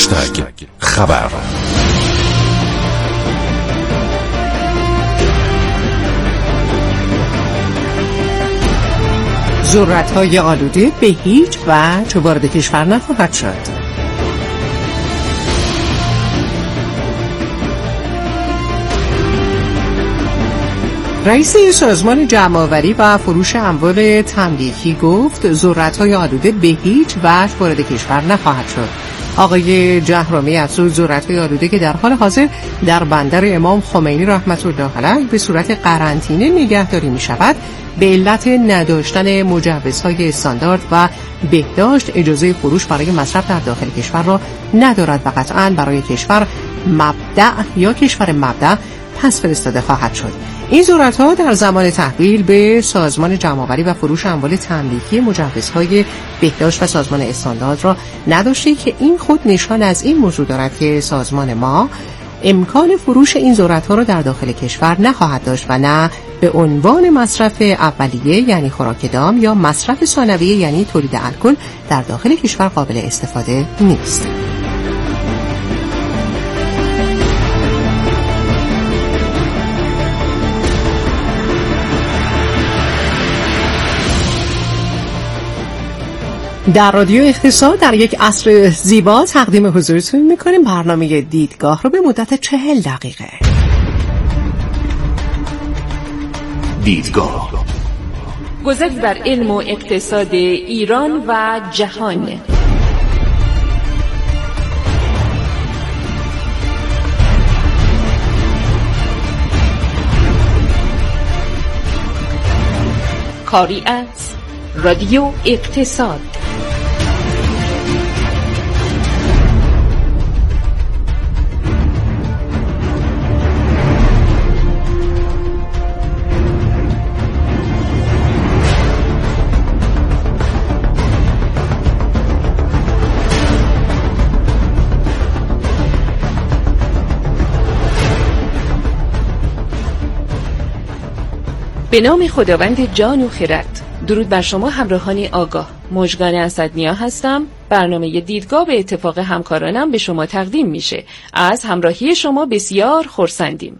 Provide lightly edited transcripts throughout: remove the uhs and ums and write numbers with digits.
خبر. ذرت‌های آلوده به هیچ وجه وارد کشور نخواهد شد. رئیس سازمان جمع‌آوری و فروش اموال تملیکی گفت ذرت‌های آلوده به هیچ وجه وارد کشور نخواهد شد. آقای جهرمی افزود ذرت‌های آلوده که در حال حاضر در بندر امام خمینی رحمت الله علیه به صورت قرنطینه نگهداری می‌شود، به علت نداشتن مجوزهای استاندارد و بهداشت اجازه فروش برای مصرف در داخل کشور را ندارد و قطعاً برای کشور مبدأ یا کشور مبدأ پس فرستاده خواهد شد. این ذرت‌ها در زمان تحویل به سازمان جمع‌آوری و فروش اموال تملیکی مجوزهای بهداشت و سازمان استاندارد را نداشته که این خود نشان از این موضوع دارد که سازمان ما امکان فروش این ذرت‌ها را در داخل کشور نخواهد داشت و نه به عنوان مصرف اولیه یعنی خوراک دام یا مصرف ثانویه یعنی تولید الکل در داخل کشور قابل استفاده نیست. در رادیو اقتصاد در یک عصر زیبا تقدیم حضورتون میکنیم برنامه دیدگاه رو به مدت 40 دقیقه. دیدگاه، گذری بر علم و اقتصاد ایران و جهان. کاری از رادیو اقتصاد. به نام خداوند جان و خرد. درود بر شما همراهان آگاه. مژگان اسدنیا هستم. برنامه دیدگاه به اتفاق همکارانم به شما تقدیم میشه. از همراهی شما بسیار خرسندیم.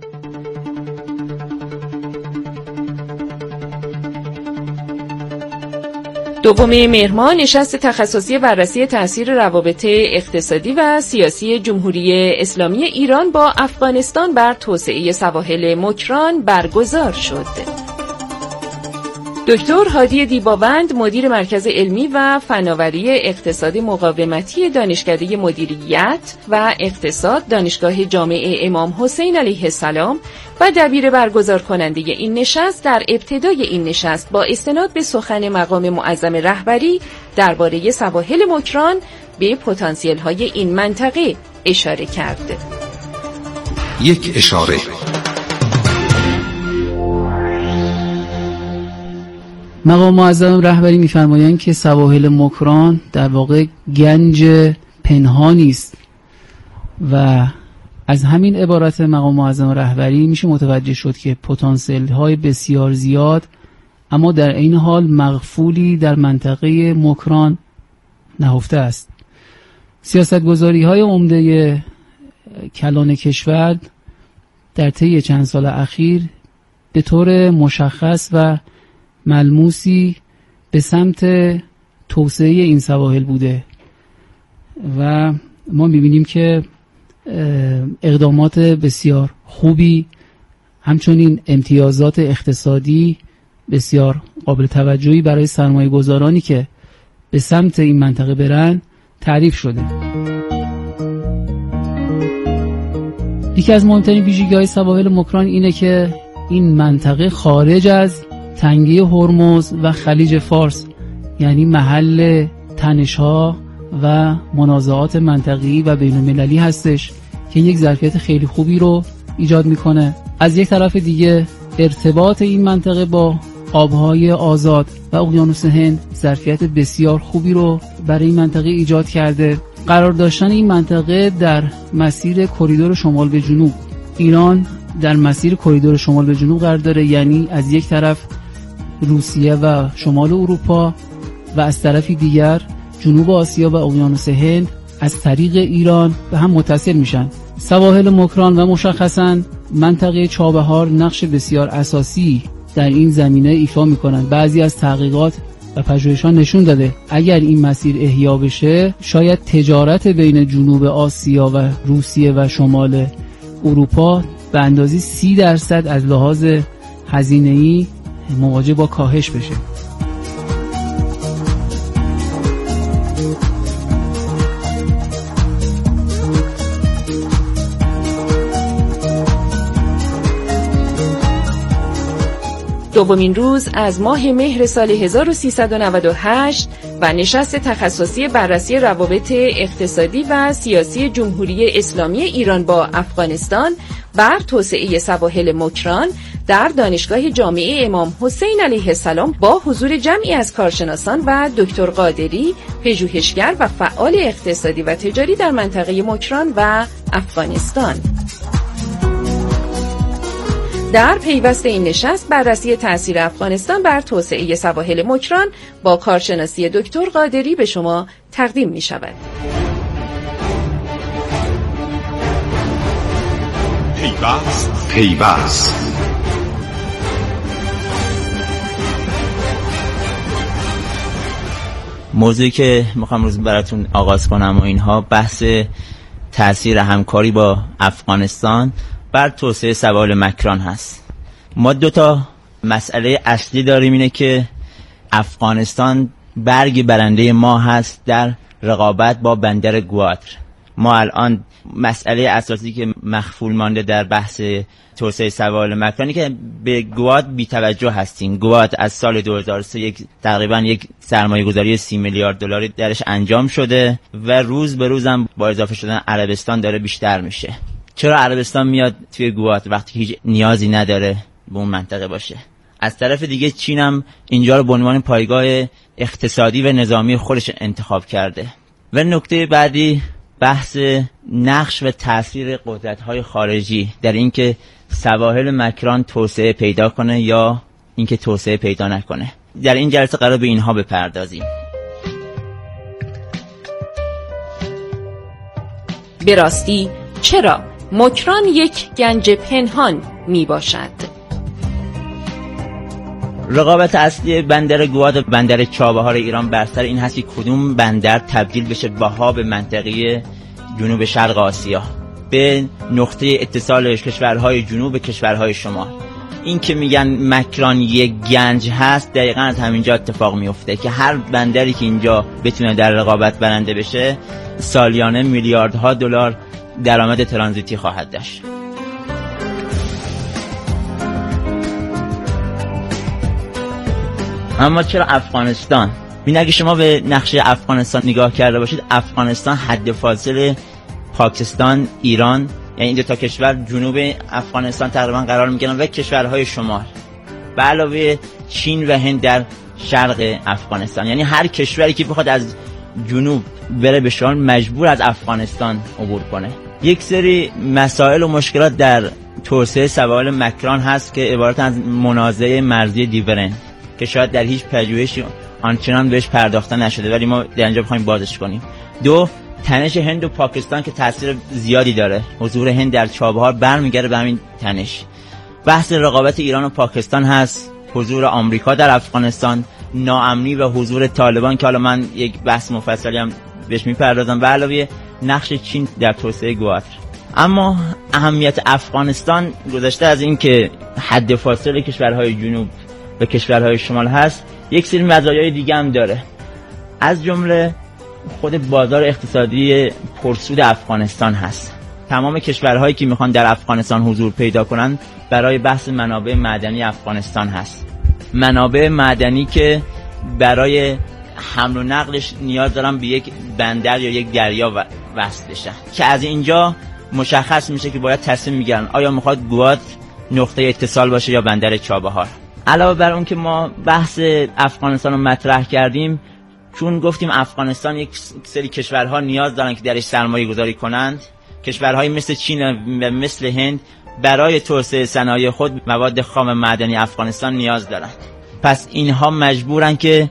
دوم مهر ماه نشست تخصصی بررسی تأثیر روابط اقتصادی و سیاسی جمهوری اسلامی ایران با افغانستان بر توسعه سواحل مکران برگزار شد. دکتر هادی دیباوند مدیر مرکز علمی و فناوری اقتصاد مقاومتی دانشکده مدیریت و اقتصاد دانشگاه جامعه امام حسین علیه السلام و دبیر برگزار کننده این نشست در ابتدای این نشست با استناد به سخن مقام معظم رهبری درباره سواحل مکران به پتانسیل های این منطقه اشاره کرد. یک اشاره. مقام معظم رهبری می‌فرمایند که سواحل مکران در واقع گنج پنهانی است و از همین عبارت مقام معظم رهبری میشه متوجه شد که پتانسیل‌های بسیار زیاد اما در این حال مغفولی در منطقه مکران نهفته است. سیاستگذاری‌های عمده کلان کشور در طی چند سال اخیر به طور مشخص و ملموسی به سمت توسعه این سواحل بوده و ما می‌بینیم که اقدامات بسیار خوبی همچنین امتیازات اقتصادی بسیار قابل توجهی برای سرمایه گذارانی که به سمت این منطقه برن تعریف شده. یکی از مهمترین ویژگی‌های سواحل مکران اینه که این منطقه خارج از تنگه هرمز و خلیج فارس یعنی محل تنش‌ها و منازعات منطقه‌ای و بین‌المللی هستش که یک ظرفیت خیلی خوبی رو ایجاد میکنه. از یک طرف دیگه ارتباط این منطقه با آبهای آزاد و اقیانوس هند ظرفیت بسیار خوبی رو برای این منطقه ایجاد کرده. قرار داشتن این منطقه در مسیر کریدور شمال به جنوب، ایران در مسیر کریدور شمال به جنوب قرار داره، یعنی از یک طرف روسیه و شمال اروپا و از طرفی دیگر جنوب آسیا و اقیانوس هند از طریق ایران به هم متصل میشن. سواحل مکران و مشخصاً منطقه چابهار نقش بسیار اساسی در این زمینه ایفا میکنن. بعضی از تحقیقات و پژوهش‌ها نشون داده اگر این مسیر احیا بشه شاید تجارت بین جنوب آسیا و روسیه و شمال اروپا به اندازه 30% از لحاظ هزینه‌ای مواجه با کاهش بشه. دومین روز از ماه مهر سال 1398 و نشست تخصصی بررسی روابط اقتصادی و سیاسی جمهوری اسلامی ایران با افغانستان بر توسعه سواحل مکران در دانشگاه جامعه امام حسین علیه السلام با حضور جمعی از کارشناسان و دکتر قادری، پژوهشگر و فعال اقتصادی و تجاری در منطقه مکران و افغانستان. در پیوست این نشست بررسی تأثیر افغانستان بر توسعه سواحل مکران با کارشناسی دکتر قادری به شما تقدیم می شود. پیوست موضوعی که میخوام روز براتون آغاز کنم و اینها بحث تأثیر همکاری با افغانستان بر توسعه سواحل مکران هست. ما دو تا مسئله اصلی داریم، اینه که افغانستان برگ برنده ما هست در رقابت با بندر گوادر. ما الان مسئله اساسی که مخفول مانده در بحث توسعه سواحل مکرانی که به گواد بی‌توجه هستیم. گواد از سال 2003 تقریبا یک سرمایه‌گذاری 30 میلیارد دلاری درش انجام شده و روز به روز هم با اضافه شدن عربستان داره بیشتر میشه. چرا عربستان میاد توی گواد وقتی هیچ نیازی نداره به اون منطقه باشه؟ از طرف دیگه چین هم اینجا رو به عنوان پایگاه اقتصادی و نظامی خودش انتخاب کرده. و نکته بعدی بحث نقش و تاثیر قدرت‌های خارجی در اینکه سواحل مکران توسعه پیدا کنه یا اینکه توسعه پیدا نکنه. در این جلسه قرار به اینها بپردازیم. به راستی چرا مکران یک گنج پنهان می باشد؟ رقابت اصلی بندر گواد و بندر چابهار ایران بر سر این هست که کدوم بندر تبدیل بشه به هاب منطقه جنوب شرق آسیا، به نقطه اتصال کشورهای جنوب به کشورهای شمال. این که میگن مکران یک گنج هست دقیقاً از همینجا اتفاق میفته که هر بندری که اینجا بتونه در رقابت برنده بشه سالیانه میلیاردها دلار درآمد ترانزیتی خواهد داشت. اما چرا افغانستان؟ ببین اگه شما به نقشه افغانستان نگاه کرده باشید، افغانستان حد فاصله پاکستان، ایران، یعنی این دو تا کشور جنوب افغانستان تقریبا قرار میگیرن و کشورهای شمال به علاوه چین و هند در شرق افغانستان. یعنی هر کشوری که بخواد از جنوب بره به شمال مجبور از افغانستان عبور کنه. یک سری مسائل و مشکلات در توسعه سواحل مکران هست که عبارت از منازعه مرزی دیورن که شاید در هیچ پژوهشی آنچنان بهش پرداخته نشده ولی ما در اینجا بخوایم بازش کنیم. دو، تنش هند و پاکستان که تاثیر زیادی داره. حضور هند در چابهار برمیگرده به همین تنش. بحث رقابت ایران و پاکستان هست. حضور آمریکا در افغانستان، ناامنی و حضور طالبان که حالا من یک بحث مفصلی هم بهش میپردازم و علاوه نقش چین در توسعه گوادر. اما اهمیت افغانستان گذشته از این که حد فاصله کشورهای جنوب و کشورهای شمال هست، یک سری مزایای دیگه هم داره. از جمله خود بازار اقتصادی پرسود افغانستان هست. تمام کشورهایی که میخوان در افغانستان حضور پیدا کنن برای بحث منابع معدنی افغانستان هست. منابع معدنی که برای حمل و نقلش نیاز دارن به یک بندر یا یک دریا وصل بشن که از اینجا مشخص میشه که باید تصمیم میگیرن آیا میخواد گواد نقطه اتصال باشه یا بندر چابهار. علاوه بر اون که ما بحث افغانستان رو مطرح کردیم، چون گفتیم افغانستان یک سری کشورها نیاز دارن که درش سرمایه گذاری کنند، کشورهایی مثل چین و مثل هند برای توسعه صنایع خود مواد خام معدنی افغانستان نیاز دارن. پس اینها مجبورن که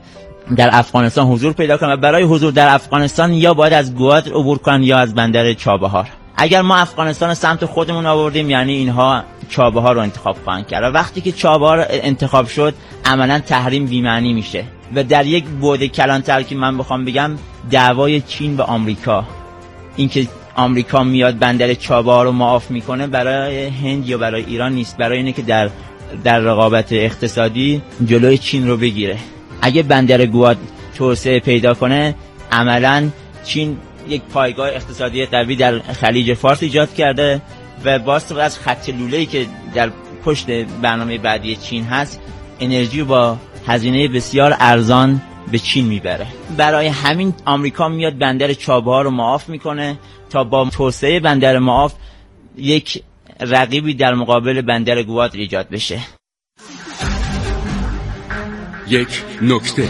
در افغانستان حضور پیدا کنن و برای حضور در افغانستان یا باید از گواد عبور کنن یا از بندر چابهار. اگر ما افغانستان رو سمت خودمون آوردیم یعنی اینها چابهار رو انتخاب خواهند کرد و وقتی که چابهار انتخاب شد عملا تحریم بی‌معنی میشه و در یک بعد کلانتر که من بخوام بگم دعوای چین و آمریکا، اینکه آمریکا میاد بندر چابهار رو معاف میکنه برای هند یا برای ایران نیست، برای اینه که در رقابت اقتصادی جلوی چین رو بگیره. اگه بندر گواد توسعه پیدا کنه عملاً چین یک پایگاه اقتصادی قوی در خلیج فارس ایجاد کرده و باعث از خط لوله‌ای که در پشت برنامه بعدی چین هست انرژی با هزینه بسیار ارزان به چین میبره. برای همین آمریکا میاد بندر چابهار رو معاف میکنه تا با توسعه بندر معاف یک رقیبی در مقابل بندر گواد ایجاد بشه. یک نکته.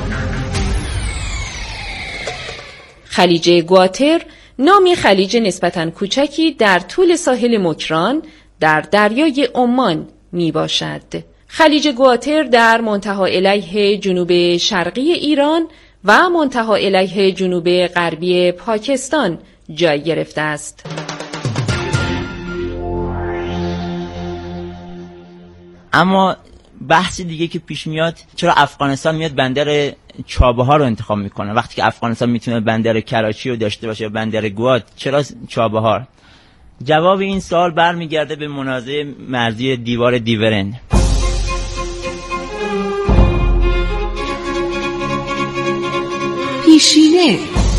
خلیج گواتر نامی خلیج نسبتاً کوچکی در طول ساحل مکران در دریای عمان می باشد. خلیج گواتر در منتها الیه جنوب شرقی ایران و منتها الیه جنوب غربی پاکستان جای گرفته است. اما بحث دیگه که پیش میاد چرا افغانستان میاد بندر چابهار رو انتخاب میکنه وقتی که افغانستان میتونه بندر کراچی رو داشته باشه یا بندر گواد، چرا چابهار؟ جواب این سوال برمیگرده به منازعه مرزی دیوار دیورند. پیشینه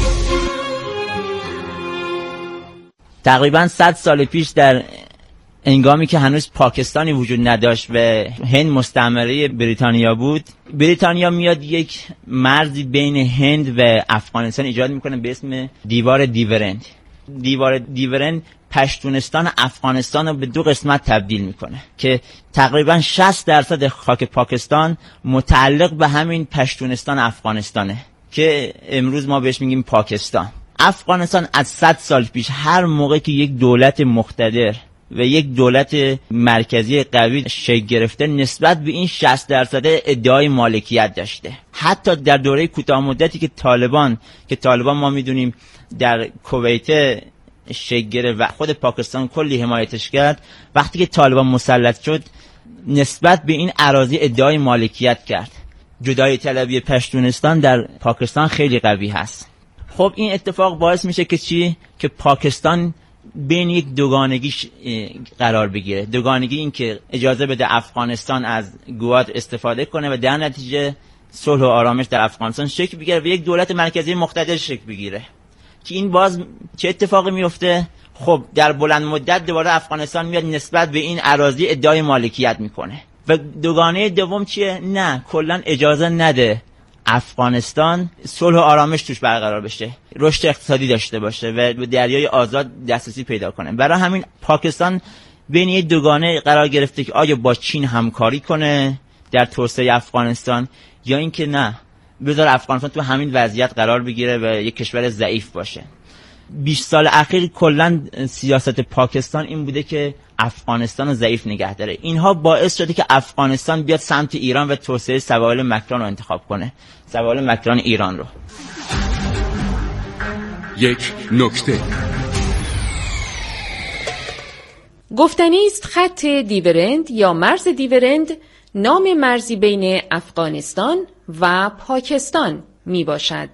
تقریباً 100 سال پیش در هنگامی که هنوز پاکستانی وجود نداشت و هند مستعمره بریتانیا بود، بریتانیا میاد یک مرزی بین هند و افغانستان ایجاد میکنه به اسم دیوار دیورند. دیوار دیورند پشتونستان افغانستان رو به دو قسمت تبدیل میکنه که تقریبا 60% خاک پاکستان متعلق به همین پشتونستان افغانستانه که امروز ما بهش میگیم پاکستان. افغانستان از 100 سال پیش هر موقع که یک دولت مقتدر و یک دولت مرکزی قوی شکل گرفته نسبت به این 60% ادعای مالکیت داشته. حتی در دوره کوتاه مدتی که طالبان ما میدونیم در کویت شکل گرفت و خود پاکستان کلی حمایتش کرد، وقتی که طالبان مسلط شد نسبت به این اراضی ادعای مالکیت کرد. جدایی طلبی پشتونستان در پاکستان خیلی قوی هست. خب این اتفاق باعث میشه که چی؟ که پاکستان بین یک دوگانگی قرار بگیره. دوگانگی این که اجازه بده افغانستان از گواد استفاده کنه و در نتیجه صلح و آرامش در افغانستان شکل بگیره و یک دولت مرکزی مقتدر شکل بگیره. که این باز چه اتفاقی میفته؟ خب در بلند مدت دوباره افغانستان میاد نسبت به این اراضی ادعای مالکیت میکنه. و دوگانه دوم چیه؟ نه، کلا اجازه نده افغانستان صلح و آرامش توش برقرار بشه، رشد اقتصادی داشته باشه و به دریای آزاد دسترسی پیدا کنه. برای همین پاکستان بین یک دوگانه قرار گرفته که آیا با چین همکاری کنه در توسعه افغانستان یا اینکه نه بذار افغانستان تو همین وضعیت قرار بگیره و یک کشور ضعیف باشه. 20 سال اخیر کلا سیاست پاکستان این بوده که افغانستان رو ضعیف نگه داره. اینها باعث شده که افغانستان بیاد سمت ایران و توسعه سواحل مکران رو انتخاب کنه، سواحل مکران ایران رو. یک نکته. گفتنی است خط دیورند یا مرز دیورند نام مرزی بین افغانستان و پاکستان می باشد.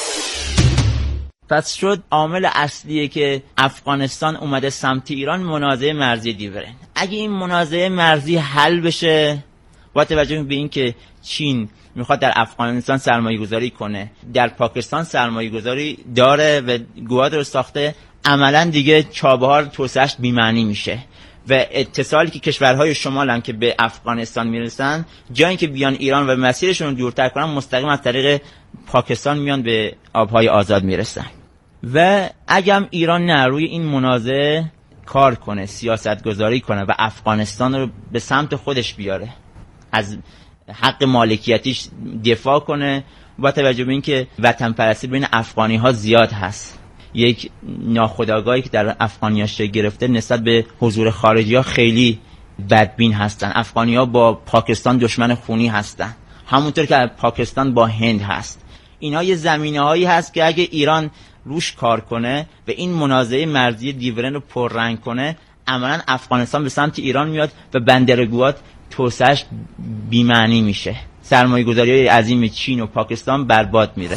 پس شد عامل اصلیه که افغانستان اومده سمت ایران منازعه مرزی دیورند. اگه این منازعه مرزی حل بشه با توجه به این که چین میخواد در افغانستان سرمایه گذاری کنه، در پاکستان سرمایه گذاری داره و گواد رو ساخته، عملا دیگه چابهار توسعهش بی‌معنی میشه و اتصالی که کشورهای شمال هم که به افغانستان میرسن جایی که بیان ایران و مسیرشون رو دورتر کنن مستقیم از طریق پاکستان میان به آبهای آزاد میرسن. و اگم ایران نه روی این منازعه کار کنه، سیاست گذاری کنه و افغانستان رو به سمت خودش بیاره، از حق مالکیتیش دفاع کنه، با توجه به این که وطن پرستی بین افغانی ها زیاد هست، یک ناخودآگاهی که در افغانی‌ها شکل گرفته نسبت به حضور خارجی ها خیلی بدبین هستن. افغانی ها با پاکستان دشمن خونی هستن، همونطور که پاکستان با هند هست اینا یه زمینه‌هایی هست که اگه ایران روش کار کنه و این منازعه مرزی دیورن رو پررنگ کنه، عملاً افغانستان به سمت ایران میاد و بندرگوهات توسعه‌اش بی‌معنی میشه. سرمایه‌گذاری‌های عظیم چین و پاکستان برباد میره.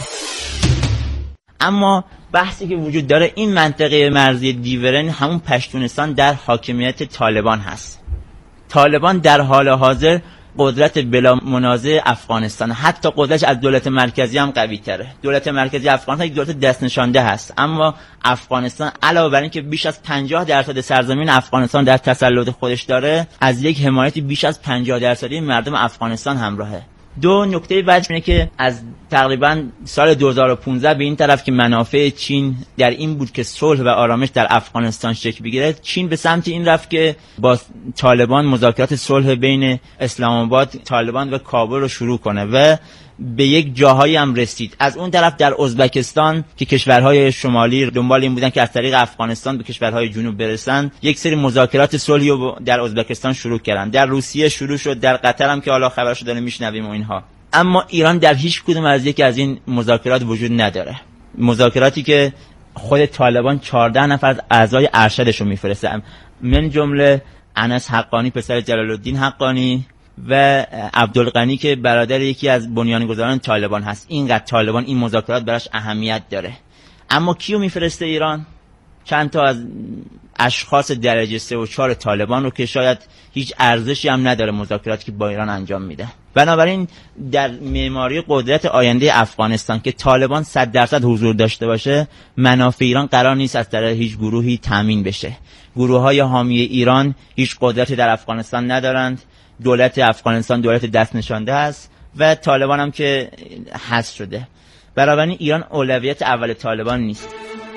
اما بحثی که وجود داره این منطقه مرزی دیورن همون پشتونستان در حاکمیت طالبان هست. طالبان در حال حاضر قدرت بلا منازع افغانستان، حتی قدرتش از دولت مرکزی هم قوی تره. دولت مرکزی افغانستان یک دولت دست نشانده هست، اما افغانستان علاوه بر این که بیش از 50% سرزمین افغانستان در تسلط خودش داره، از یک حمایتی بیش از 50% مردم افغانستان همراهه. دو نکته بعدش اینه که از تقریبا سال 2015 به این طرف که منافع چین در این بود که صلح و آرامش در افغانستان شکل بگیره، چین به سمت این رفت که با طالبان مذاکرات صلح بین اسلام آباد، طالبان و کابل رو شروع کنه و به یک جاهایی هم رسید. از اون طرف در ازبکستان که کشورهای شمالی دنبال این بودن که از طریق افغانستان به کشورهای جنوب برسن، یک سری مذاکرات صلحی رو در ازبکستان شروع کردن. در روسیه شروع شد، در قطر هم که حالا خبرشو داریم میشنویم و اینها. اما ایران در هیچ کدوم از یکی از این مذاکرات وجود نداره. مذاکراتی که خود طالبان 14 نفر از اعضای ارشدش رو میفرسته، من جمله انس حقانی پسر جلال الدین حقانی و عبدالغنی که برادر یکی از بنیانگذاران طالبان هست. اینقدر طالبان این مذاکرات براش اهمیت داره. اما کیو میفرسته ایران؟ چند تا از اشخاص درجه 3 و 4 طالبان رو که شاید هیچ ارزشی هم نداره مذاکراتی که با ایران انجام میده. بنابراین در معماری قدرت آینده افغانستان که طالبان 100% حضور داشته باشه، منافع ایران قرار نیست از طرف هیچ گروهی تامین بشه. گروه‌های حامی ایران هیچ قدرتی در افغانستان ندارند. دولت افغانستان دولت دست نشانده است و طالبان هم که حذف شده. بنابراین ایران اولویت اول طالبان نیست.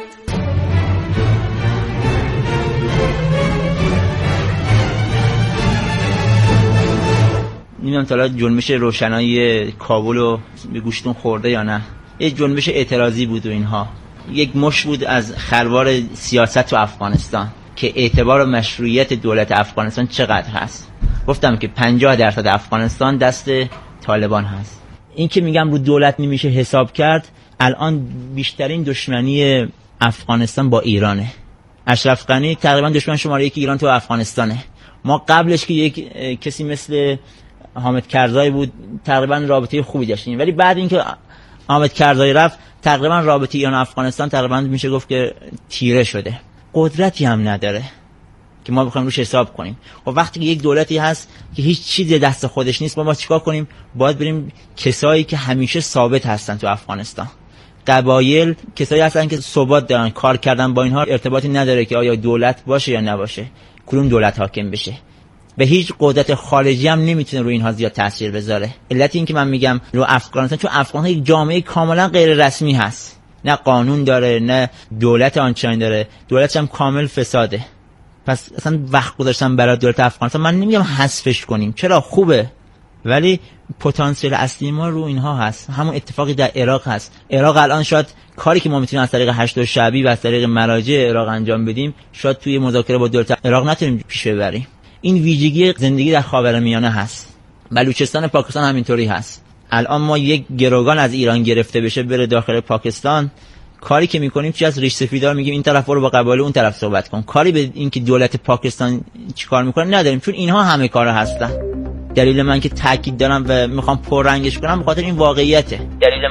نمیدونم تا جنبش روشنایی کابل رو به گوشتون خورده یا نه. یک جنبش اعتراضی بود و اینها. یک مش بود از خروار سیاست تو افغانستان که اعتبار و مشروعیت دولت افغانستان چقدر هست. گفتم که 50% افغانستان دست طالبان هست. این که میگم رو دولت نمیشه حساب کرد، الان بیشترین دشمنی افغانستان با ایرانه. اشرف غنی تقریبا دشمن شماره 1 ایران تو افغانستانه. ما قبلش که یک کسی مثل حامد کرزای بود تقریبا رابطه خوبی داشتیم، ولی بعد اینکه حامد کرزای رفت تقریبا رابطه ایران و افغانستان تقریبا میشه گفت که تیره شده. قدرتی هم نداره که ما بخوایم روش حساب کنیم. و وقتی که یک دولتی هست که هیچ چیزی دست خودش نیست، ما چیکار کنیم؟ باید بریم کسایی که همیشه ثابت هستن تو افغانستان. قبایل کسایی هستن که ثبات دارن، کار کردن با اینها ارتباطی نداره که آیا دولت باشه یا نباشه، کدوم دولت حاکم بشه. به هیچ قدرت خارجی هم نمیتونه روی اینها زیاد تاثیر بذاره. علت این که من میگم رو افغانستان، چون افغانستان یک جامعه کاملا غیر رسمی هست، نه قانون داره نه دولت آنچنانی داره، دولتش هم کامل فساده. پس اصلا وقت گذاشتن برای دولت افغانستان، من نمیگم حذفش کنیم، چرا خوبه، ولی پتانسیل اصلی ما رو اینها هست. همون اتفاقی در عراق هست. عراق الان شاید کاری که ما میتونیم از طریق هشت شعبی و از طریق مراجع عراق انجام بدیم، شاید توی مذاکره با دولت عراق نتونیم پیش ببریم. این ویژگی زندگی در خاورمیانه هست. بلوچستان پاکستان همینطوری هست. الان ما یک گروگان از ایران گرفته بشه بره داخل پاکستان، کاری که میکنیم چی از ریش سفیدار میگیم این طرف برو با قبایل اون طرف صحبت کن. کاری به این که دولت پاکستان چیکار میکنه نداریم، چون اینها همه کارا هستن. دلیل من که تاکید دارم و میخوام پررنگش کنم به خاطر این واقعیته.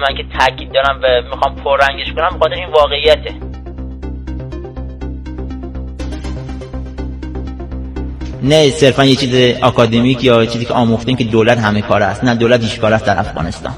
نه صرفا یه چیز آکادمیک یا چیزی که آموختیم که دولت همه کاره است. نه، دولت هیچ کاره است در افغانستان.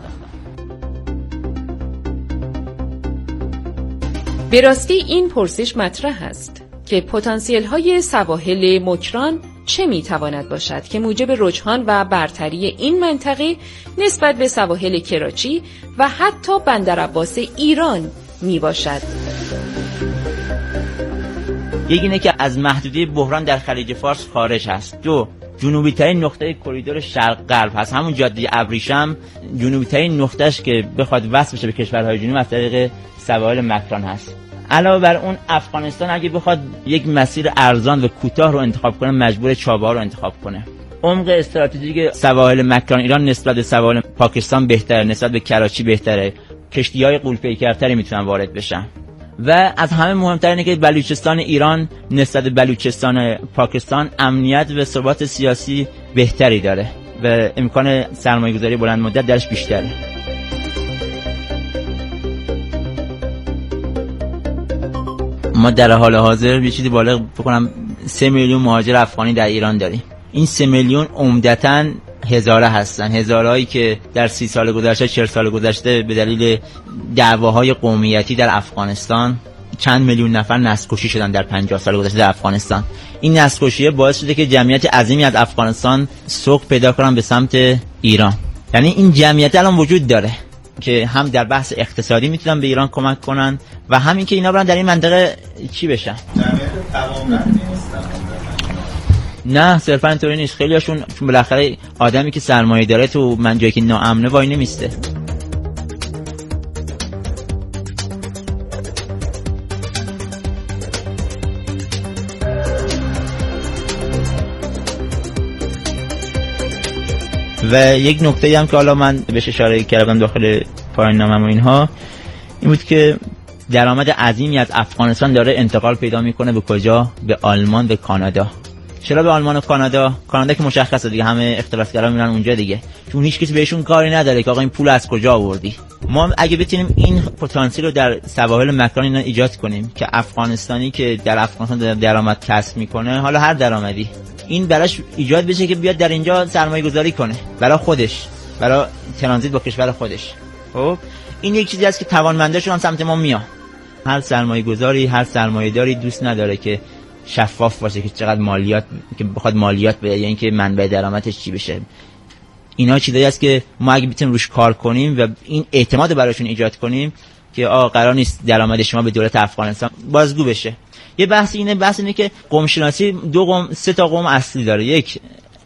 به راستی این پرسش مطرح است که پتانسیل های سواحل مکران چه میتواند باشد که موجب رجحان و برتری این منطقه نسبت به سواحل کراچی و حتی بندرعباس ایران می باشد. یکی اینه که از محدوده بحران در خلیج فارس خارج هست. دو، جنوبی ترین نقطه کریدور شرق غرب هست. همون جاده ابریشم جنوبی ترین نقطهش که بخواد وصل بشه به کشورهای جنوب از طریق سواحل مکران هست. علاوه بر اون افغانستان اگه بخواد یک مسیر ارزان و کوتاه رو انتخاب کنه مجبور چابهار رو انتخاب کنه. عمق استراتژیک سواحل مکران ایران نسبت به سواحل پاکستان بهتره، نسبت به کراچی بهتره. کشتی‌های غول‌پیکرتری میتونن وارد بشن. و از همه مهمتر اینه که بلوچستان ایران نسبت به بلوچستان پاکستان امنیت و ثبات سیاسی بهتری داره و امکان سرمایه‌گذاری بلند مدت درش بیشتره. ما در حال حاضر یه چیزی بالغ بکنم 3 میلیون مهاجر افغانی در ایران داریم. این 3 میلیون عمدتاً هزاره هستن، هزارهایی که در 30 سال گذشته 40 سال گذشته به دلیل دعواهای قومیتی در افغانستان چند میلیون نفر نسل‌کشی شدن در 50 سال گذشته در افغانستان. این نسل‌کشی باعث شده که جمعیت عظیمی از افغانستان سوق پیدا کنن به سمت ایران. یعنی این جمعیت الان وجود داره که هم در بحث اقتصادی میتونن به ایران کمک کنن و همین که اینا برن در این منطقه چی بشن. نه صرفا اینطوری نیست. خیلیاشون چون بالاخره آدمی که سرمایه داره تو منجایی که ناامنه وای نمیسته. و یک نکته هم که حالا من بهش اشاره کردم داخل پایان نامم و اینها این بود که درآمد عظیمی از افغانستان داره انتقال پیدا میکنه به کجا؟ به آلمان و کانادا. چرا به آلمان و کانادا؟ کانادا که مشخصه دیگه، همه اختلاسگرا میرن اونجا دیگه، چون هیچ کسی بهشون کاری نداره که آقا این پول از کجا آوردی. ما اگه بتونیم این پتانسیل رو در سواحل مکان اینا ایجاد کنیم که افغانستانی که در افغانستان درآمد کسب میکنه، حالا هر درآمدی، این براش ایجاد بشه که بیاد در اینجا سرمایه گذاری کنه برای خودش، برای ترانزیت با کشور خودش. خب این یک چیزی است که توانمنداشون هم سمت ما میاد. هر سرمایه گذاری، هر سرمایه داری دوست نداره که شفاف باشه که چقدر مالیات، که بخواد مالیات بده یا اینکه منبع درآمدش چی بشه. اینا چیزایی است که ما اگه بتونیم روش کار کنیم و این اعتماد براشون ایجاد کنیم که قرار نیست درآمد شما به دولت افغانستان بازگو بشه. یه بحث اینه که قوم شناسی 3 تا قوم اصلی داره. یک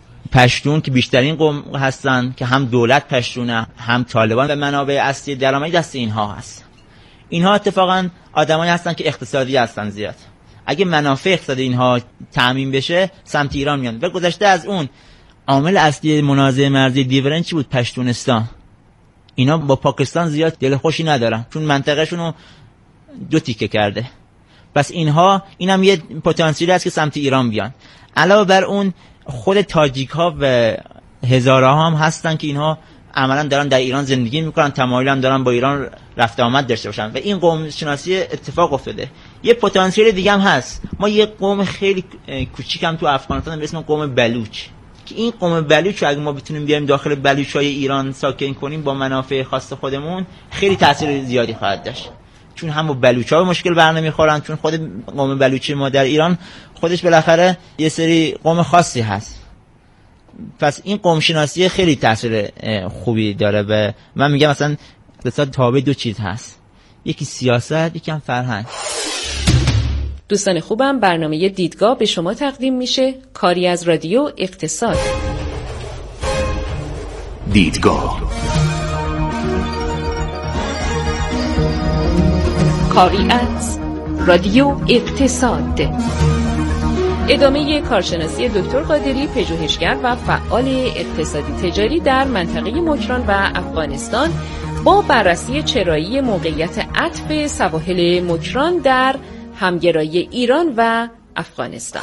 پشتون که بیشترین قوم هستن که هم دولت پشتونه هم طالبان و منابع اصلی درآمدی دست اینها هست. اینها اتفاقا آدمایی هستن که اقتصادی هستن زیاد. اگه منافع اقتصادی اینها تامین بشه سمت ایران میان. و گذشته از اون عامل اصلی منازعه مرزی دیورن چی بود؟ پشتونستان. اینا با پاکستان زیاد دل خوشی ندارن چون منطقه‌شون رو 2 تیکه کرده. پس اینم یه پتانسیلی است که سمت ایران بیان. علاوه بر اون خود تاجیک ها و هزاره ها هم هستن که اینها عملا دارن در ایران زندگی میکنن، تمایل هم دارن با ایران رفت آمد داشته باشن و این قوم شناسی اتفاق افتاده. یه پتانسیل دیگه هم هست. ما یه قوم خیلی کوچیک هم تو افغانستان به اسم قوم بلوچ که این قوم بلوچ اگه ما بتونیم بیایم داخل بلوچ‌های ایران ساکن کنیم با منافع خاص خودمون، خیلی تاثیر زیادی خواهد داشت. چون هم با بلوچ‌ها مشکل بر نمیخورن، چون خود قوم بلوچی ما در ایران خودش بالاخره یه سری قوم خاصی هست. پس این قوم شناسی خیلی تاثیر خوبی داره و من میگم مثلا اقتصاد تابع 2 چیز هست، یکی سیاست، یکی هم فرهنگ. دوستان خوبم، برنامه دیدگاه به شما تقدیم میشه، کاری از رادیو اقتصاد. دیدگاه کاری از رادیو اقتصاد. ادامه کارشناسی دکتر قادری، پژوهشگر و فعال اقتصادی تجاری در منطقه مکران و افغانستان با بررسی چرایی موقعیت عطف سواحل مکران در همگرایی ایران و افغانستان.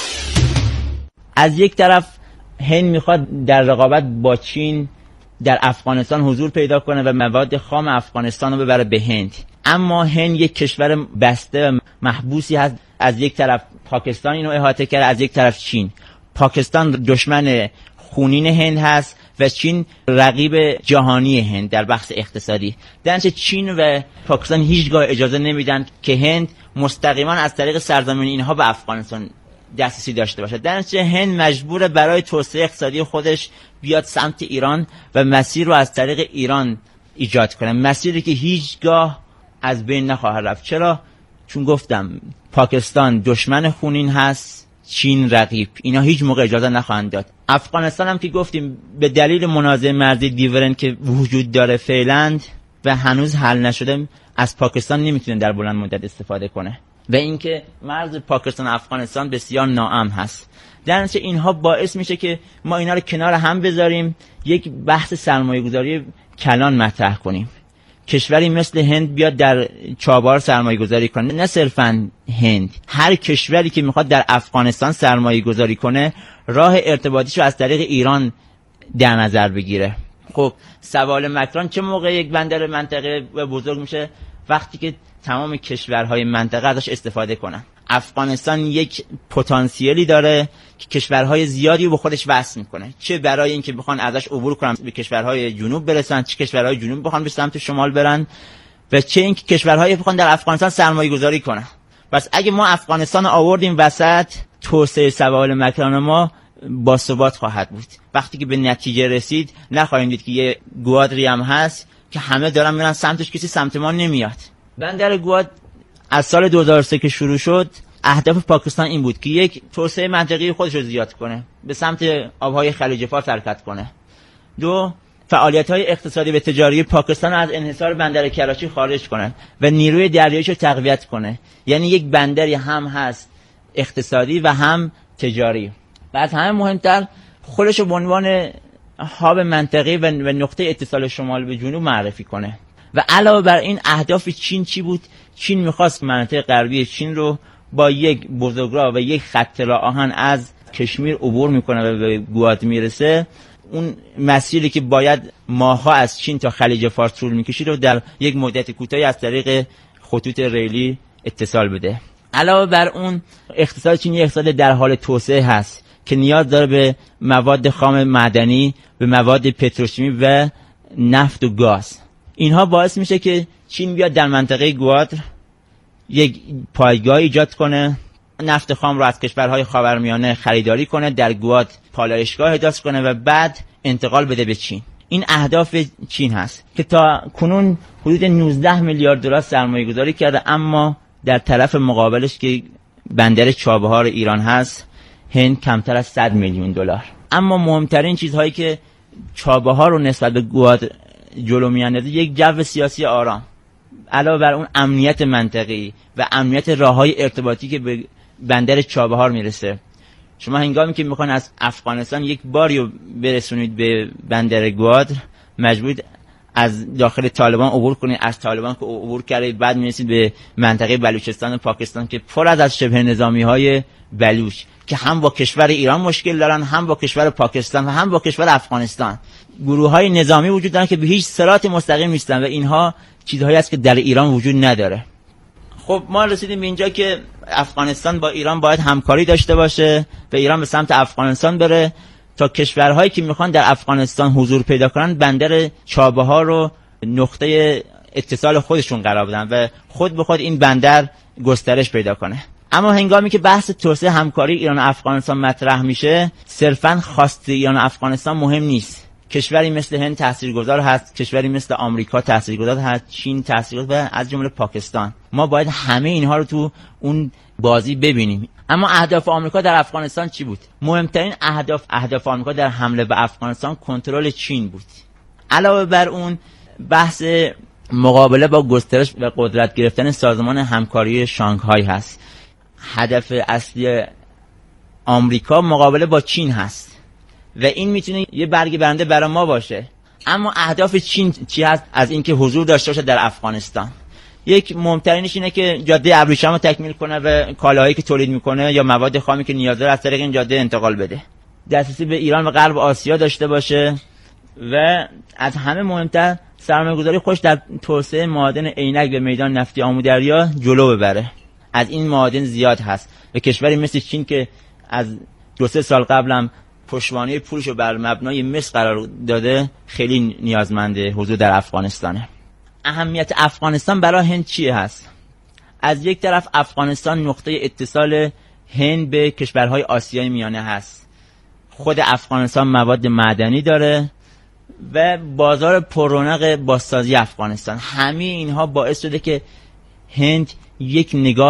از یک طرف هند میخواد در رقابت با چین در افغانستان حضور پیدا کنه و مواد خام افغانستان رو ببره به هند، اما هند یک کشور بسته و محبوسی هست. از یک طرف پاکستان اینو احاطه کرده، از یک طرف چین. پاکستان دشمن خونین هند هست و چین رقیب جهانی هند در بحث اقتصادی. درنچه چین و پاکستان هیچگاه اجازه نمیدن که هند مستقیما از طریق سرزمین اینها به افغانستان دسترسی داشته باشه. درنچه هند مجبور برای توسعه اقتصادی خودش بیاد سمت ایران و مسیر رو از طریق ایران ایجاد کنه، مسیری که هیچگاه از بین نخواهد رفت. چرا؟ چون گفتم پاکستان دشمن خونین هست، چین رقیب. اینا هیچ موقع اجازه نخواهند داد. افغانستان هم که گفتیم به دلیل منازعه مرزی دیورن که وجود داره فعلا و هنوز حل نشده، از پاکستان نمیتونه در بلند مدت استفاده کنه و اینکه مرز پاکستان افغانستان بسیار ناامن هست. در نتیجه اینها باعث میشه که ما اینا رو کنار هم بذاریم، یک بحث سرمایه‌گذاری کلان مطرح کنیم کشوری مثل هند بیاد در چابهار سرمایه گذاری کنه، نه صرفا هند، هر کشوری که میخواد در افغانستان سرمایه گذاری کنه راه ارتباطیش رو از طریق ایران در نظر بگیره. خب سوال مکران چه موقع یک بندر منطقه بزرگ میشه؟ وقتی که تمام کشورهای منطقه ازش استفاده کنن. افغانستان یک پتانسیلی داره که کشورهای زیادی رو به خودش وصل میکنه، چه برای اینکه بخوان ازش عبور کنن به کشورهای جنوب برسن، چه کشورهای جنوب بخوان به سمت شمال برن، و چه اینکه کشورهای بخوان در افغانستان سرمایه گذاری کنن. پس اگه ما افغانستان آوردیم وسط، توسعه سوال مکران ما با ثبات خواهد بود. وقتی که به نتیجه رسید نخواهیم دید که یه گوادری هم هست که همه دارن میرن سمتش، کسی سمت ما نمیاد. بندر گواد از سال 2003 که شروع شد، اهداف پاکستان این بود که یک، توسعه منطقی خودش رو زیاد کنه، به سمت آبهای خلیج فارس حرکت کنه. دو، فعالیت‌های اقتصادی و تجاری پاکستان از انحصار بندر کراچی خارج کنه و نیروی دریاییش رو تقویت کنه. یعنی یک بندری هم هست اقتصادی و هم تجاری. و از همه مهمتر خودش رو به عنوان هاب منطقی و نقطه اتصال شمال به جنوب معرفی کنه. و علاوه بر این اهداف چین چی بود؟ چین می‌خواست منطقه غربی چین رو با یک بزرگراه و یک خط راه آهن از کشمیر عبور میکنه و به گواد میرسه. اون مسیری که باید ماه‌ها از چین تا خلیج فارس طول میکشید رو در یک مدت کوتاهی از طریق خطوط ریلی اتصال بده. علاوه بر اون اقتصاد چینی اقتصاد در حال توسعه هست که نیاز داره به مواد خام معدنی، به مواد پتروشیمی و نفت و گاز. اینها باعث میشه که چین بیاد در منطقه گوادر یک پایگاه ایجاد کنه، نفت خام رو از کشورهای خاورمیانه خریداری کنه، در گواد پالایشگاه احداث کنه و بعد انتقال بده به چین. این اهداف چین هست که تا کنون حدود 19 میلیارد دلار سرمایه گذاری کرده، اما در طرف مقابلش که بندر چابهار ایران هست، هند کمتر از 100 میلیون دلار. اما مهمترین چیزهایی که چابهار رو نسبت به گواد جلو میاندازه یک جو سیاسی آرام، علاوه بر اون امنیت منطقی و امنیت راههای ارتباطی که به بندر چابهار میرسه. شما هنگامی که میخوان از افغانستان یک باری رو برسونید به بندر گوادر، مجبورید از داخل طالبان عبور کنید، از طالبان که عبور کردید بعد میرسید به منطقه بلوچستان و پاکستان که پر از شبه نظامی های بلوچ که هم با کشور ایران مشکل دارن، هم با کشور پاکستان و هم با کشور افغانستان. گروه های نظامی وجود دارن که به هیچ صراط مستقیم نیستن و اینها چیزهایی است که در ایران وجود نداره. خب ما رسیدیم به اینجا که افغانستان با ایران باید همکاری داشته باشه و ایران به سمت افغانستان بره تا کشورهایی که میخوان در افغانستان حضور پیدا کنن بندر چابهار رو نقطه اتصال خودشون قرار بدن و خود به خود این بندر گسترش پیدا کنه. اما هنگامی که بحث توسعه همکاری ایران و افغانستان مطرح میشه، صرفاً خواست ایران و افغانستان مهم نیست. کشوری مثل هند تاثیرگذار هست، کشوری مثل آمریکا تاثیرگذار هست، چین تاثیرگذار و از جمله پاکستان. ما باید همه اینها رو تو اون بازی ببینیم. اما اهداف آمریکا در افغانستان چی بود؟ مهمترین اهداف آمریکا در حمله به افغانستان کنترل چین بود. علاوه بر اون بحث مقابله با گسترش و قدرت گرفتن سازمان همکاری شانگهای هست. هدف اصلی آمریکا مقابله با چین هست و این میتونه یه برگ برنده برای ما باشه. اما اهداف چین چی هست از اینکه حضور داشته باشه در افغانستان؟ یک مهمترینش اینه که جاده ابریشم رو تکمیل کنه و کالاهایی که تولید میکنه یا مواد خامی که نیاز داره از طریق این جاده انتقال بده. دسترسی به ایران و غرب آسیا داشته باشه و از همه مهمتر سرمایه‌گذاری خوش در توسعه معادن عینک به میدان نفتی آمودریا جلو ببره. از این معادن زیاد هست و کشوری مثل چین که از 2-3 سال قبلم پشتوانه پولشو بر مبنای مس قرار داده خیلی نیازمنده حضور در افغانستانه. اهمیت افغانستان برای هند چیه هست؟ از یک طرف افغانستان نقطه اتصال هند به کشورهای آسیای میانه هست. خود افغانستان مواد معدنی داره و بازار پررونق بازسازی افغانستان. همه اینها باعث شده که هند یک نگاه